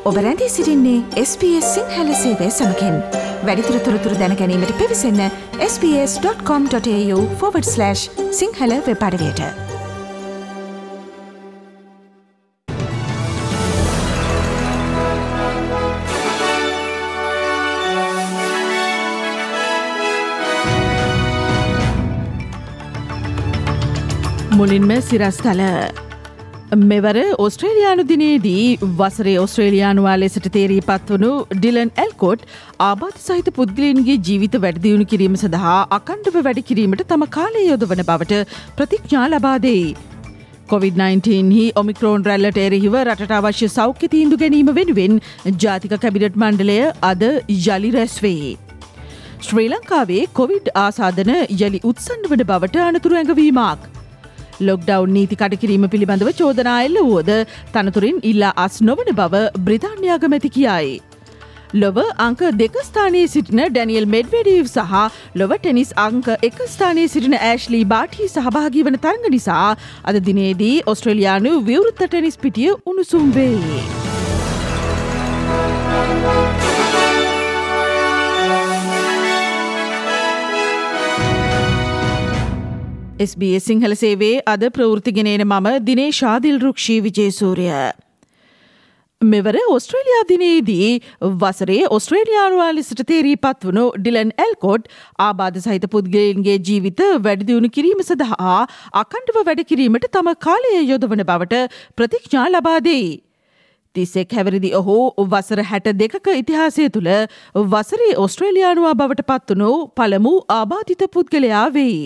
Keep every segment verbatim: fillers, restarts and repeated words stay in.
ඔබ රැඳී සිටින්නේ එස් බී එස් සිංහල සේවය සමගින්. වැඩිදුර තොරතුරු දැන ගැනීමට පිවිසන්න S B S dot com dot AU forward slash Sinhala web අඩවියට. මුලින්ම සිරස්තල මෙවර ඔස්ට්‍රේලියානු දිනේදී වසරේ ඔස්ට්‍රේලියානුවා ලෙසට තේරී පත්වනු ඩිලන් එල්කොට් ආබාධ සහිත පුද්ගලයන්ගේ ජීවිත වැඩිදියුණු කිරීම සඳහා අකණ්ඩව වැඩ කිරීමට තම කාලය යොදවන බවට ප්‍රතිඥා ලබා දෙයි. කොවිඩ් නයින්ටීන් හි ඔමික්‍රෝන් රැල්ලට එරෙහිව රටට අවශ්‍ය සෞඛ්‍ය තීන්දුව ගැනීම වෙනුවෙන් ජාතික කැබිනට් මණ්ඩලය අද යලි රැස් වේ. ශ්‍රී ලංකාවේ කොවිඩ් ආසාදන යලි උත්සන්න වන බවට අනතුරු ඇඟවීමක්. ලොක්ඩවුන් නීති කඩකිරීම පිළිබඳව චෝදනා එල්ල වුවද තනතුරින් ඉල්ලා අස් නොවන බව බ්‍රිතාන්‍ය අගමැති කියයි. ලොව අංක දෙක ස්ථානයේ සිටින ඩැනියල් මෙඩ්වෙඩීව් සහ ලොව ටෙනිස් අංක එක ස්ථානයේ සිටින ඇෂ්ලී බාටි සහභාගී වන තරඟ නිසා අද දිනේදී ඔස්ට්‍රේලියානු විවෘත ටෙනිස් පිටිය උණුසුම් වේ. එස් බී එස් සිංහල සේවේ අද ප්‍රවෘත්තිගෙනන මම දිනේශා දිල්රුක්ෂී විජේසූරය. මෙවර ඔස්ට්‍රේලියා දිනේදී වසරේ ඔස්ට්‍රේලියානුවා ලෙසට තේරී පත්වනු ඩිලන් එල්කොට් ආබාධ සහිත පුද්ගලයන්ගේ ජීවිත වැඩිදියුණු කිරීම සඳහා අකණ්ඩව වැඩ කිරීමට තම කාලය යොදවන බවට ප්‍රතිඥා ලබා දෙයි. තිස්සෙක් හැවිරිදි ඔහු වසර හැට දෙකක ඉතිහාසය තුළ වසරේ ඔස්ට්‍රේලියානුවා බවට පත්වනු පළමු ආබාධිත පුද්ගලයා වෙයි.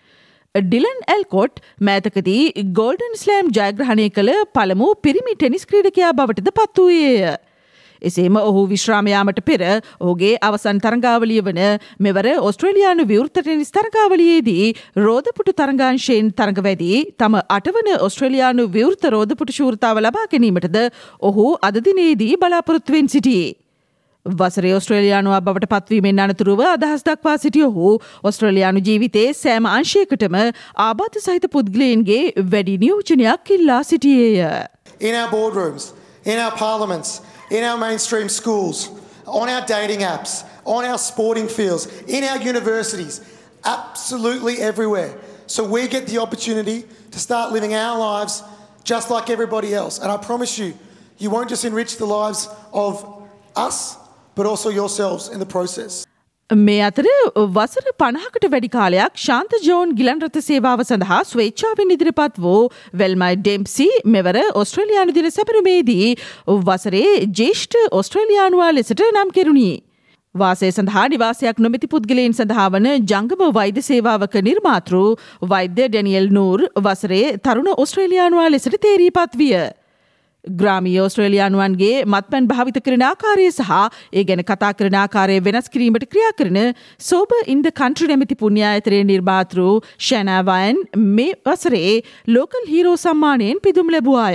ඩිලන් එල්කොට් මෑතකදී ගෝල්ඩන් ස්ලෑම් ජයග්‍රහණය කළ පළමු පිරිමි ටෙනිස් ක්‍රීඩකයා බවටද පත් වූයේය. එසේම ඔහු විශ්‍රාමයාමට පෙර ඔහුගේ අවසන් තරඟාවලිය වන මෙවර ඔස්ට්‍රේලියානු විවෘත ටෙනිස් තරඟාවලියේදී රෝදපුටු තරඟාංශයෙන් තරඟවැදී තම අටවන ඔස්ට්‍රේලියානු විවෘත රෝදපුටු ශූරතාව ලබා ගැනීමටද ඔහු අද දිනේදී බලාපොරොත්තුවෙන් සිටියේ. වසරේ ඔස්ට්‍රේලියානුවා බවට පත්වීමෙන් අනතුරුව අදහස් දක්වා සිටිය ඔහු ඔස්ට්‍රේලියානු ජීවිතයේ සෑම අංශයකටම ආබාධ සහිත පුද්ගලයන්ගේ වැඩි නියෝජනයක් ඉල්ලා සිටියේය. In our boardrooms, in our parliaments, in our mainstream schools, on our dating apps, on our sporting fields, in our universities, absolutely everywhere. So we get the opportunity to start living our lives just like everybody else. And I promise you, you won't just enrich the lives of us, but also yourselves in the process. මේ අතර වසර පනහකට වැඩි කාලයක් ශාන්ත John ගිලන් රථ සේවාව සඳහා ස්වේච්ඡාවෙන් ඉදිරිපත් වූ වෙල්මයි ඩෙම්සි මෙවර ඔස්ට්‍රේලියානු දින සැපරුමේදී වසරේ ජේෂ්ඨ ඔස්ට්‍රේලියානුවා ලෙසට නම් කෙරුණි. වාසය සඳහා නිවාසයක් නොමැති පුද්ගලයන් සඳහා වන ජංගම වෛද්‍ය සේවාවක නිර්මාතෘ වෛද්‍ය ඩැනියල් නූර් වසරේ තරුණ ඔස්ට්‍රේලියානුවා ලෙසට තේරීපත් විය. ග්‍රාමීය ඔස්ට්‍රේලියානුවන්ගේ මත්පැන් භාවිත කරන ආකාරය සහ ඒ ගැන කතා කරන ආකාරය වෙනස් කිරීමට ක්‍රියා කරන සෝබර් ඉන් ද කන්ට්‍රි නැමැති පුණ්‍යායතනයේ නිර්මාතෘ ෂැනා වයන් මේ වසරේ ලෝකල් හීරෝ සම්මානයෙන් පිදුම් ලැබුවාය.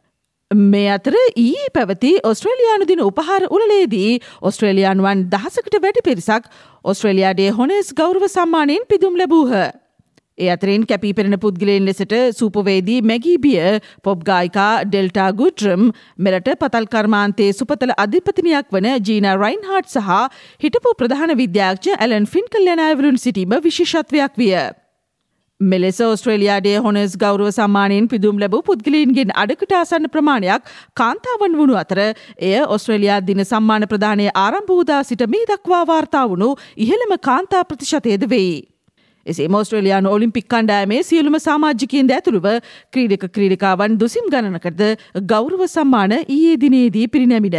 මේ අතර ඊයේ පැවති ඔස්ට්‍රේලියානු දින උපහාර උළෙලේදී ඔස්ට්‍රේලියානුවන් දහසකට වැඩි පිරිසක් ඔස්ට්‍රේලියා ඩේ හොනර්ස් ගෞරව සම්මානයෙන් පිදුම් ලැබූහ. ඒ අතරින් කැපී පෙනෙන පුද්ගලයන් ලෙසට සූපවේදී මැගී බිය, පොප් ගායිකා ඩෙල්ටා ගුඩ්‍රම්, මෙරට පතල් කර්මාන්තයේ සුපතල අධිපතිනියක් වන ජීනා රයින්හාට් සහ හිටපු ප්‍රධාන විද්‍යාඥ ඇලන් ෆින්කල් යන අයවරුන් සිටීම විශේෂත්වයක් විය. මෙලෙස ඔස්ට්‍රේලියා ඩේ හොනර්ස් ගෞරව සම්මානයෙන් පිදුම් ලැබූ පුද්ගලයන්ගෙන් අඩකට ආසන්න ප්‍රමාණයක් කාන්තාවන් වුණු අතර එය ඔස්ට්‍රේලියා දින සම්මාන ප්‍රදානය ආරම්භ වූදා සිට මේ දක්වා වාර්තා වුණු ඉහළම කාන්තා ප්‍රතිශතයද වෙයි. එසේම ඔස්ට්‍රේලියානු ඔලිම්පික් කණ්ඩායමේ සියලුම සමාජිකයින් ද ඇතුළුව ක්‍රීඩක ක්‍රීඩිකාවන් දුසිම් ගණනකට ගෞරව සම්මාන ඊයේ දිනේදී පිරිනැමිණ.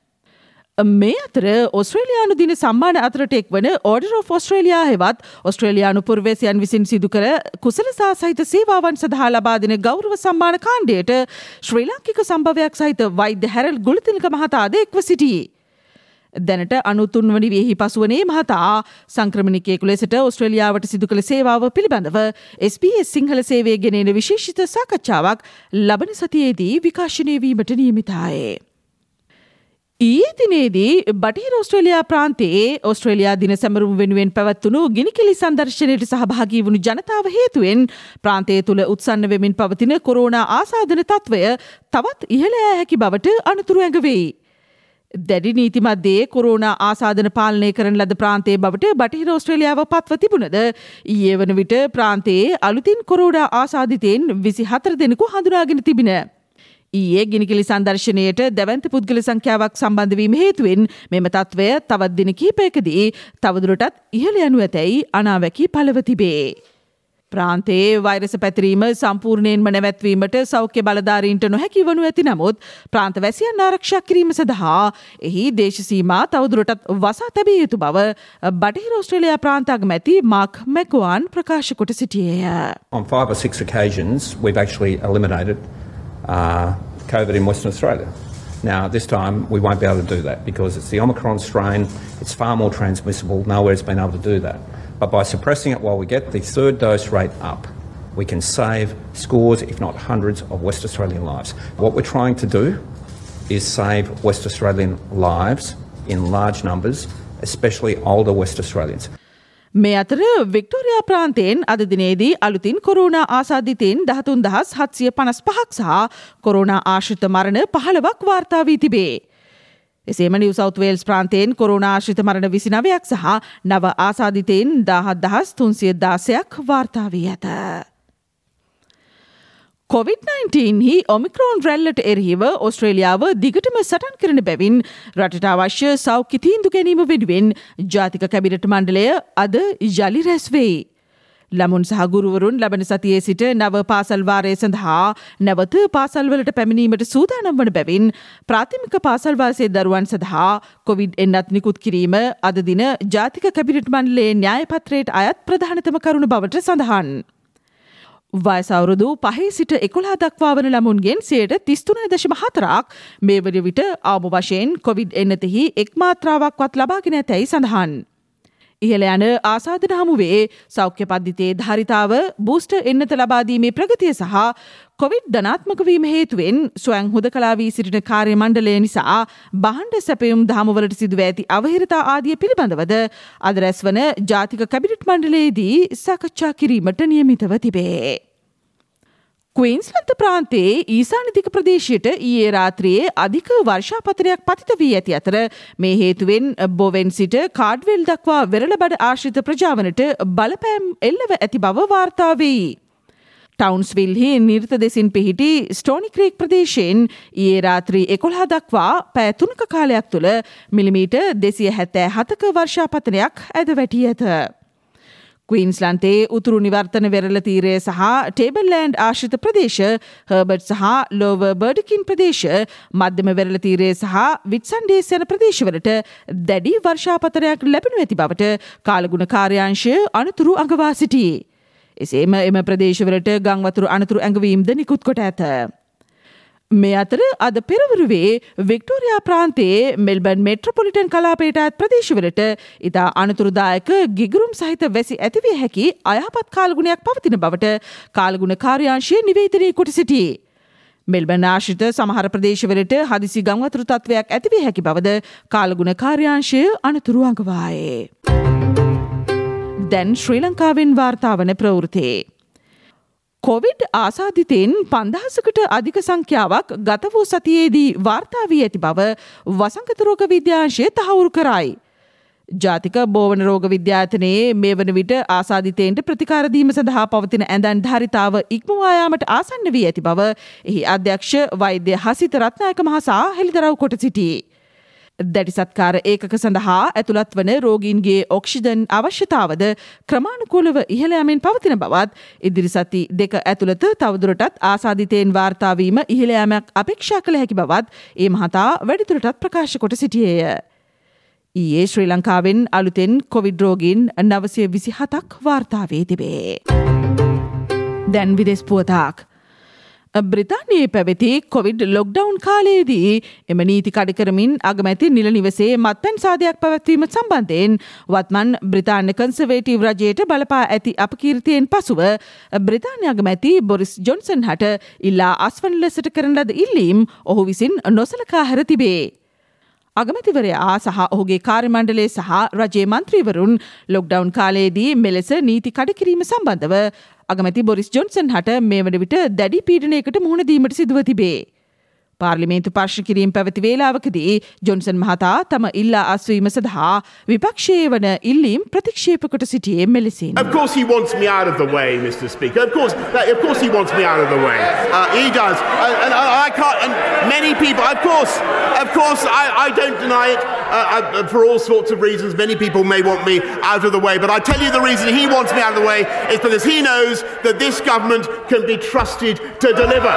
මේ අතර ඔස්ට්‍රේලියානු දින සම්මාන අතරට එක්වන ඕඩර් ඔෆ් ඔස්ට්‍රේලියා හෙවත් ඔස්ට්‍රේලියානු පුරවැසියන් විසින් සිදු කර කුසලතා සහිත සේවාවන් සඳහා ලබා දෙන ගෞරව සම්මාන කාණ්ඩයට ශ්‍රී ලාංකික සම්භවයක් සහිත වෛද්‍ය හැරල් ගුලතිලක මහතාද එක්ව සිටියේ. දැනට අනුතුන් වනි වියෙහි පසුවනේ මහතා සංක්‍රමණිකයෙකු ලෙසට ඔස්ට්‍රේලියාවට සිදු කළ සේවාව පිළිබඳව එස් බී එස් සිංහල සේවය ගෙනෙන විශේෂිත සාකච්ඡාවක් ලබන සතියේදී විකාශනය වීමට නියමිතයි. ඊයේ දිනේදී බටහිර ඔස්ට්‍රේලියා ප්‍රාන්තයේ ඔස්ට්‍රේලියා දින සැමරුම වෙනුවෙන් පැවැත්වුණු ගිනිකිලි සංදර්ශනයට සහභාගී වුණු ජනතාව හේතුවෙන් ප්‍රාන්තය තුළ උත්සන්න වෙමින් පවතින කොරෝනා ආසාදන තත්ත්වය තවත් ඉහළ යා හැකි බවට අනතුරු ඇඟවෙයි. දැඩි නීති මැද්දේ කොරෝනා ආසාදන පාලනය කරන ලද ප්‍රාන්තයේ බවට බටහිර ඕස්ට්‍රේලියාව පත්ව තිබුණද ඊයේ වන විට ප්‍රාන්තයේ අලුතින් කොරෝනා ආසාදිතයින් විසිහතර දෙනෙකු හඳුනාගෙන තිබින. ඊයේ ගිනිකිලි සංදර්ශනයට දැවැන්ත පුද්ගල සංඛ්‍යාවක් සම්බන්ධ වීම හේතුවෙන් මෙම තත්ත්වය තවත් දින කිහිපයකදී තවදුරටත් ඉහළ යනු ඇතැයි අනාවැකි පළව තිබේ. ප්‍රාන්තයේ වෛරස පැතිරීම සම්පූර්ණයෙන්ම නැවැත්වීමට සෞඛ්‍ය බලධාරීන්ට නොහැකි වනු ඇති නමුත් ප්‍රාන්ත වැසියන් ආරක්ෂා කිරීම සඳහා එහි දේශ සීමා තවදුරටත් වසා තැබිය යුතු බව බටහිර ඕස්ට්‍රේලියා ප්‍රාන්ත අගමැති මාක් මැකුවන් ප්‍රකාශ කොට සිටියේය. On five or six occasions we've actually eliminated uh, COVID in Western Australia. Now this time we won't be able to do that because it's the Omicron strain, it's far more transmissible, nowhere's been able to do that. But by suppressing it while we get the third dose rate up, we can save scores, if not hundreds, of West Australian lives. What we're trying to do is save West Australian lives in large numbers, especially older West Australians. මේ අතර Victoria ප්‍රාන්තයෙන් අද දිනේදී අලුතින් corona ආසාදිතයින් දහතුන් දහස් හත්සිය පනස් පහක් සහ corona ආශ්‍රිත මරණ පහළොවක් වාර්තා වී තිබේ. එසේම නිව් සවුත් වේල්ස් ප්‍රාන්තයෙන් කොරෝනා ආශ්‍රිත මරණ විසිනවයක් සහ නව ආසාදිතයින් දාහත් දහස් තුන්සිය දාසයක් වාර්තා වී ඇත. කොවිඩ් නයින්ටීන් හි ඔමික්‍රෝන් රැල්ලට එරෙහිව ඕස්ට්‍රේලියාව දිගටම සටන් කරන බැවින් රටට අවශ්‍ය සෞඛ්‍ය තීන්දුව ගැනීම වෙනුවෙන් ජාතික කැබිනට් මණ්ඩලය අද යළි රැස් වෙයි. ළමුන් සහ ගුරුවරුන් ලබන සතියේ සිට නව පාසල් වාරය සඳහා නැවත පාසල්වලට පැමිණීමට සූදානම් වන බැවින් ප්‍රාථමික පාසල් වාසයේ දරුවන් සඳහා කොවිඩ් එන්නත් නිකුත් කිරීම අද දින ජාතික කැබිනට් මණ්ඩලයේ න්‍යාය පත්‍රයට අයත් ප්‍රධානතම කරුණ බවට සඳහන්. වයස අවුරුදු පහේ සිට එකොළහ දක්වා වන ළමුන්ගෙන් සියයට තිස් තුන දශම හතරක් මේ වන විට අවම වශයෙන් කොවිඩ් එන්නතෙහි එක් මාත්‍රාවක්වත් ලබාගෙන ඇතැයි සඳහන්. ඉහළ යන ආසාදන හමුවේ සෞඛ්‍ය පද්ධතියේ ධාරිතාව බූස්ටර් එන්නත ලබාදීමේ ප්‍රගතිය සහ කොවිඩ් ධනාත්මක වීම හේතුවෙන් ස්වයං හුදකලා වී සිටින කාර්ය මණ්ඩලය නිසා බහණ්ඩ සැපයුම් දහමවලට සිදුව ඇති අවහිරතා ආදිය පිළිබඳවද අද රැස්වන ජාතික කැබිනට් මණ්ඩලයේදී සාකච්ඡා කිරීමට නියමිතව තිබේ. ක්වීන්ස්ලන්ත ප්‍රාන්තයේ ඊසානදික ප්‍රදේශයට ඊයේ රාත්‍රියේ අධික වර්ෂාපතනයක් පතිත වී ඇති අතර මේ හේතුවෙන් බොවෙන් සිට කාඩ්වෙල් දක්වා වෙරළබඩ ආශ්‍රිත ප්‍රජාවනට බලපෑම් එල්ලව ඇති බව වාර්තා වෙයි. ටවුන්ස්විල්හි නිර්ත දෙසින් පිහිටි ස්ටෝනි ක්‍රීක් ප්‍රදේශයෙන් ඊයේ රාත්‍රී එකොළහ දක්වා පැය තුනක කාලයක් තුළ මිලිමීටර් දෙසිය හැත්තෑ හතක වර්ෂාපතනයක් ඇද වැටී ඇත. ක්වීන්ස්ලන්තේ උතුරු නිවර්තන වෙරළ තීරය සහ ටේබල්ලෑන්ඩ් ආශ්‍රිත ප්‍රදේශ හර්බර්ට් සහ ලෝව බර්ඩකින් ප්‍රදේශ මධ්‍යම වෙරළ තීරය සහ විට්සන්ඩේස් යන ප්‍රදේශවලට දැඩි වර්ෂාපතනයක් ලැබෙනු ඇති බවට කාලගුණ කාර්යාංශය අනතුරු අඟවා සිටියේ. එසේම එම ප්‍රදේශවලට ගංවතුරු අනතුරු ඇඟවීම්ද නිකුත් කොට ඇත. මේ අතර අද පෙරවරුවේ වික්ටෝරියා ප්‍රාන්තයේ මෙල්බර්න් මෙට්‍රොපොලිටන් කලාපයට අයත් ප්‍රදේශවලට ඉතා අනතුරුදායක ගිගුරුම් සහිත වැසි ඇතිවිය හැකි අයහපත් කාලගුණයක් පවතින බවට කාලගුණ කාර්යාංශය නිවේදනය කොට සිටියේ. මෙල්බර්න් ආශ්‍රිත සමහර ප්‍රදේශවලට හදිසි ගංවතුරු තත්ත්වයක් ඇතිවිය හැකි බවද කාලගුණ කාර්යාංශය අනතුරු අඟවායේ. දැන් ශ්‍රී ලංකාවෙන් වාර්තා වන ප්‍රවෘත්ති. කොවිඩ් ආසාදිතයින් පන්දහසකට අධික සංඛ්‍යාවක් ගත වූ සතියේදී වාර්තා වී ඇති බව වසංගත රෝග විද්‍යාංශය තහවුරු කරයි. ජාතික බෝවන රෝග විද්‍යායතනයේ මේ වන විට ආසාදිතයින්ට ප්‍රතිකාර දීම සඳහා පවතින ඇඳන් ධාරිතාව ඉක්මවා යාමට ආසන්න වී ඇති බව එහි අධ්‍යක්ෂ වෛද්‍ය හසිත රත්නායක මහසා හෙළිදරව් කොට සිටියේ. දැඩි සත්කාර ඒකක සඳහා ඇතුළත් වන රෝගීන්ගේ ඔක්සිජන් අවශ්‍යතාවද ක්‍රමානුකූලව ඉහළ යමින් පවතින බවත් ඉදිරි සති දෙක ඇතුළත තවදුරටත් ආසාදිතයින් වාර්තා වීම ඉහළ යාමක් අපේක්ෂා කළ හැකි බවත් ඒ මහතා වැඩිදුරටත් ප්‍රකාශ කොට සිටියේය. ඊයේ ශ්‍රී ලංකාවෙන් අලුතෙන් කොවිඩ් රෝගීන් නවසිය විසිහතක් වාර්තා වී තිබේ. දැන් විදෙස් පුවතක්. බ්‍රිතාන්‍යයේ පැවති කොවිඩ් ලොක්ඩවුන් කාලයේදී එම නීති කඩ කරමින් අගමැති නිල නිවසේ මත්පැන් සාදයක් පැවැත්වීම සම්බන්ධයෙන් වත්මන් බ්‍රිතාන්‍ය කන්සර්වේටිව් රජයට බලපා ඇති අපකීර්තියෙන් පසුව බ්‍රිතාන්‍ය අගමැති බොරිස් ජොන්සන් හට ඉල්ලා අස්වන ලෙසට කරන ලද ඉල්ලීම් ඔහු විසින් නොසලකා හැර තිබේ. අගමැතිවරයා සහ ඔහුගේ කාර්ය මණ්ඩලය සහ රජයේ මන්ත්‍රීවරුන් ලොක්ඩවුන් කාලයේදී මෙලෙස නීති කඩ කිරීම සම්බන්ධව අගමැති බොරිස් ජොන්සන් හට මේ වන විට දැඩි පීඩනයකට මුහුණ දීමට සිදුව තිබේ. පාර්ලිමේන්තු ප්‍රශ්න කිරීම පැවති වේලාවකදී ජොන්සන් මහතා තම ඉල්ලා අස්වීම සඳහා විපක්ෂයේ වන ඉල්ලීම් ප්‍රතික්ෂේප කොට සිටියේ මෙලෙසින්. Of course he wants me out of the way, Mister Speaker. Of course, of course he wants me out of the way. Uh, he does. Uh, and I, I can't, and many people, of course, of course, I, I don't deny it. Uh, uh, for all sorts of reasons, many people may want me out of the way. But I tell you the reason he wants me out of the way is because he knows that this government can be trusted to deliver.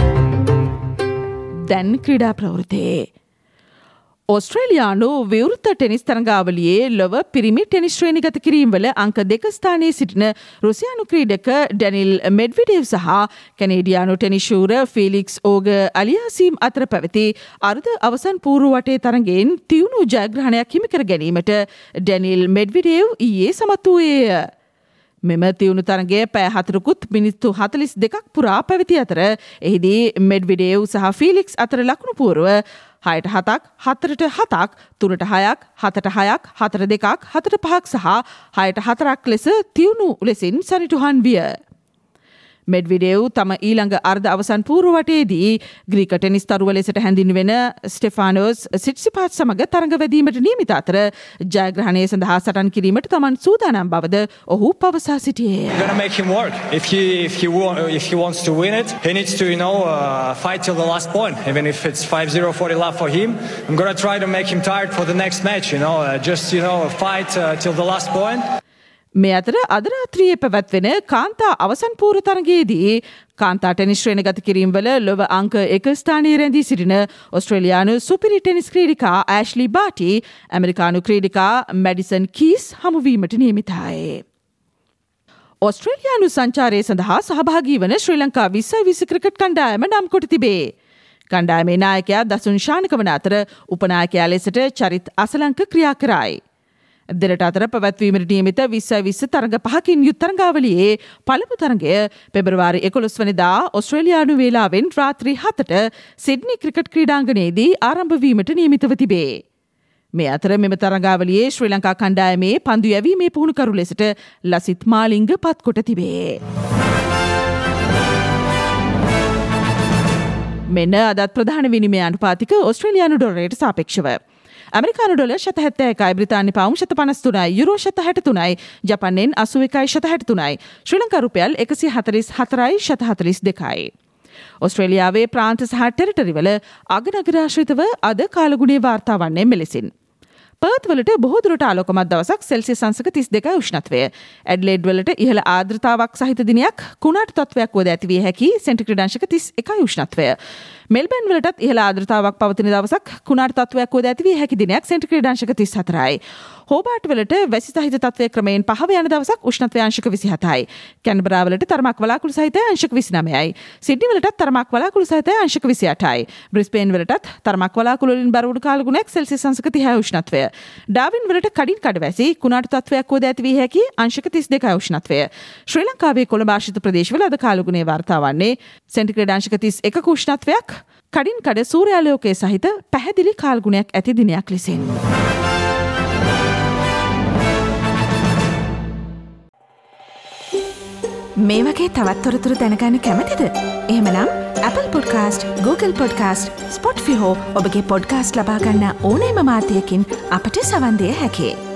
දැන් ක්‍රීඩා ප්‍රවෘත්තේ. ඔස්ට්‍රේලියානු විවෘත tennis තරඟාවලියේ ලොව පිරිමි tennis ශ්‍රේණිගත කිරීම්වල අංක දෙක ස්ථානයේ සිටින රුසියානු ක්‍රීඩක ඩැනිල් මෙඩ්විඩේව් සහ කැනේඩියානු ටෙනිස් ශූර ෆීලික්ස් ඕග අලියාසීම් අතර පැවති අර්ධ අවසන් පූර්ව වටේ තරඟයෙන් තියුණු ජයග්‍රහණයක් හිමි කර ගැනීමට ඩැනිල් මෙඩ්විඩේව් ඊයේ සමත් වූයේය. මෙම තියුණු තරගය පෑ හතරකුත් මිනිත්තු හතලිස් දෙකක් පුරා පැවති අතර එහිදී මෙඩ්විඩේව් සහ ෆීලික්ස් අතර ලකුණු පුවරුව හයට හතක්, හතරට හතක්, තුනට හයක්, හතට හයක්, හතර දෙකක්, හතට පහක් සහ හයට හතරක් ලෙස තියුණු ලෙසින් සනිටුහන් විය. මෙඩ්විඩේව් තම ඊළඟ අර්ධ අවසන් පූර්ව වටේදී ග්‍රීක ටෙනිස් තරුව ලෙසට හැඳින්වෙන ස්ටෙෆානෝස් සිට්සිපාස් සමග තරඟ වැදීමට නියමිත අතර ජයග්‍රහණය සඳහා සටන් කිරීමට තමන් සූදානම් බවද ඔහු පවසා සිටියේ. I'm gonna make him work. If he if he wa- if he wants to win it, he needs to you know uh, fight till the last point. Even if it's five zero forty love for him, I'm gonna try to make him tired for the next match. You know, uh, just you know fight uh, till the last point. මේ අතර අද රාත්‍රියේ පැවැත්වෙන කාන්තා අවසන් පූර්ව තරගයේදී කාන්තා tennis ශ්‍රේණිගත කිරීම්වල ලොව අංක එක ස්ථානයේ රැඳී සිටින ඔස්ට්‍රේලියානු සුපිරි ටෙනිස් ක්‍රීඩිකා ඇෂ්ලි බාටි ඇමරිකානු ක්‍රීඩිකා මැඩිසන් කීස් හමුවීමට නියමිතයි. ඔස්ට්‍රේලියානු සංචාරය සඳහා සහභාගී වන ශ්‍රී ලංකා විස්සයි විස්ස ක්‍රිකට් කණ්ඩායම නම් කොට තිබේ. කණ්ඩායමේ නායකයා දසුන් ශානක වන අතර උපනායකයා ලෙසට චරිත් අසලංක ක්‍රියා කරයි. දෙරට අතර පැවැත්වීමට නියමිත විස්සයි විස්ස තරඟ පහකින් යුත් තරඟාවලියේ පළමු තරඟය පෙබරවාරි එකොළොස් වනිදා ඔස්ට්‍රේලියානු වේලාවෙන් රාත්‍රී හතට සිඩ්නි ක්‍රිකට් ක්‍රීඩාංගණයේදී ආරම්භ වීමට නියමිතව තිබේ. මේ අතර මෙම තරඟාවලියේ ශ්‍රී ලංකා කණ්ඩායමේ පන්දු යැවීමේ පුහුණුකරු ලෙසට ලසිත් මාලිංග පත්කොට තිබේ. මෙන්න අදත් ප්‍රධාන විනිමය අනුපාතික ඔස්ට්‍රේලියානු ඩොලරයට සාපේක්ෂව. ඇමරිකානු ඩොලර් ශත හැත්තෑ එකයි, බ්‍රිතාන්‍ය පවුම් ශත පනස් තුනයි, යුරෝ ශත හැට තුනයි, ජපන්නෙන් අසූ එකයි ශත හැට තුනයි, ශ්‍රී ලංකා රුපියල් එකසිය හතළිස් හතරයි ශත හතළිස් දෙකයි. ඔස්ට්‍රේලියාවේ ප්‍රාන්ත සහ ටෙරිටරිවල අගනගර ආශ්‍රිතව අද කාලගුණයේ වාර්තා වන්නේ මෙලෙසින්. පර්ත් වලට බොහෝ දුරට ආලෝකමත් දවසක් සෙල්සියස් අංශක තිස් දෙකයි උෂ්ණත්වය. ඇඩ්ලේඩ් වලට ඉහළ ආර්ද්‍රතාවක් සහිත දිනයක් කුණාටු තත්වයක් වුවද ඇති විය හැකි සෙන්ටිග්‍රේඩ් අංශක තිස් එකයි උෂ්ණත්වය. මෙල්බර්න් වලටත් ඉහළ ආර්ද්‍රතාවක් පවතින දවසක් කුණාටු තත්වයක් වුවද ඇති විය හැකි දිනයක් සෙන්ටිග්‍රේඩ් අංශක තිස් හතරයි. හෝබාට් වලට වැසි සහිත තත්වය ක්‍රමයෙන් පහව යන දවසක් උෂ්ණත්වය අංශක විසිහතයි. කැන්බරා වලට තරමක් වලාකුළු සහිත අංශක විසිනමයයි. සිඩ්නි වලටත් තරමක් වලාකුළු සහිත අංශක විසිඅටයි. බ්‍රිස්බේන් වලටත් තරමක් වලාකුළු වලින් බරවුණු කාලගුණයක් සෙල්සියස් අංශක තිහයි උෂ්ණත්වය. ඩාවින් වලට කඩින් කඩවැසි කුණාටු තත්වයක් වුවද ඇති විය හැකි අංශක තිස් දෙකයි උෂ්ණත්වය. ශ්‍රී ලංකාවේ කොළඹ ආශ්‍රිත ප්‍රදේශවල අද කාලගුණයේ වාර්තා වන්නේ සෙන්ටිග්‍රේඩ් අංශක තිස් එකක උෂ්ණත්වයක් කඩින් කඩ සූර්යාලෝකයේ සහිත පැහැදිලි කාලගුණයක් ඇති දිනයක් ලෙසින්. මේ වගේ තවත් තොරතුරු දැනගන්න කැමතිද? එහෙමනම් Apple Podcast, Google Podcast, Spotify හෝ ඔබගේ පොඩ්කාස්ට් ලබා ගන්න ඕනෑම මාධ්‍යයකින් අපට සවන් දිය හැකියි.